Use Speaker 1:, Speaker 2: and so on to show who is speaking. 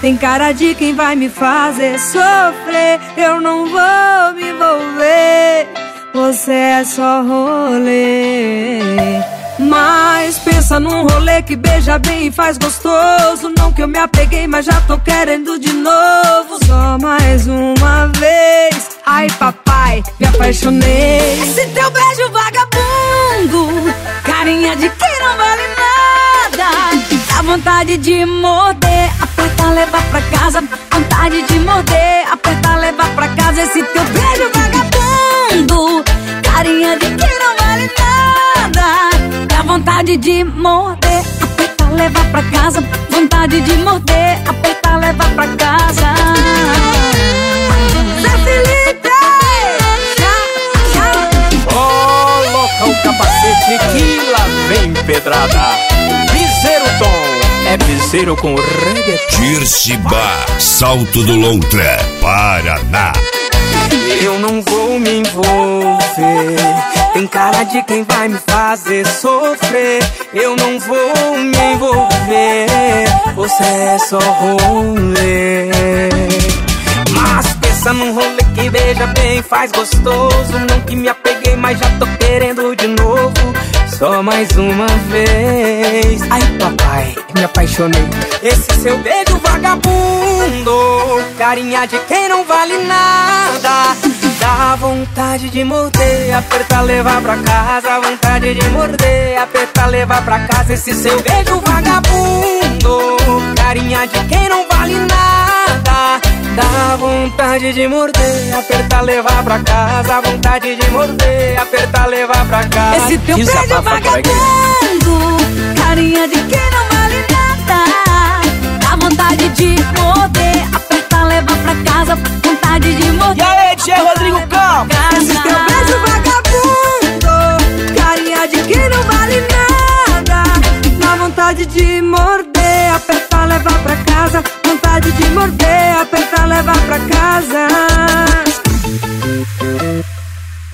Speaker 1: Tem cara de quem vai me fazer sofrer. Eu não vou me envolver, você é só rolê. Mas pensa num rolê que beija bem e faz gostoso. Não que eu me apeguei, mas já tô querendo de novo. Só mais uma vez. Ai papai, me apaixonei. Esse teu beijo vagabundo, carinha de quem não vale nada. Dá vontade de morder, apertar, levar pra casa. Vontade de morder, apertar, levar pra casa. Esse teu beijo vagabundo, carinha de quem não vale nada. Dá vontade de morder, apertar, levar pra casa. Vontade de morder, apertar, levar pra casa. Zé Felipe!
Speaker 2: Coloca o capacete que lá vem pedrada. Piseiro Tom, é piseiro com reggae.
Speaker 3: Tircibá, Salto do Lontra, Paraná.
Speaker 2: Eu não vou me envolver, tem cara de quem vai me fazer sofrer. Eu não vou me envolver, você é só rolê. Mas pensa num rolê que beija bem, faz gostoso. Não que me apeguei, mas já tô querendo de novo. Só mais uma vez. Ai papai, me apaixonei. Esse seu beijo vagabundo, carinha de quem não vale nada. Dá vontade de morder, apertar, levar pra casa. Vontade de morder, apertar, levar pra casa. Esse seu beijo vagabundo, carinha de quem não vale nada. Dá vontade de morder, apertar, levar pra casa. Vontade de morder, apertar, levar pra casa.
Speaker 1: Esse teu beijo vagabundo, carinha de quem não vale nada. Dá vontade de morder, apertar, levar pra casa. Vontade de morder.
Speaker 2: E aí, tia Rodrigo Campos?
Speaker 1: Esse teu beijo vagabundo, carinha de quem não vale nada. Dá vontade de morder.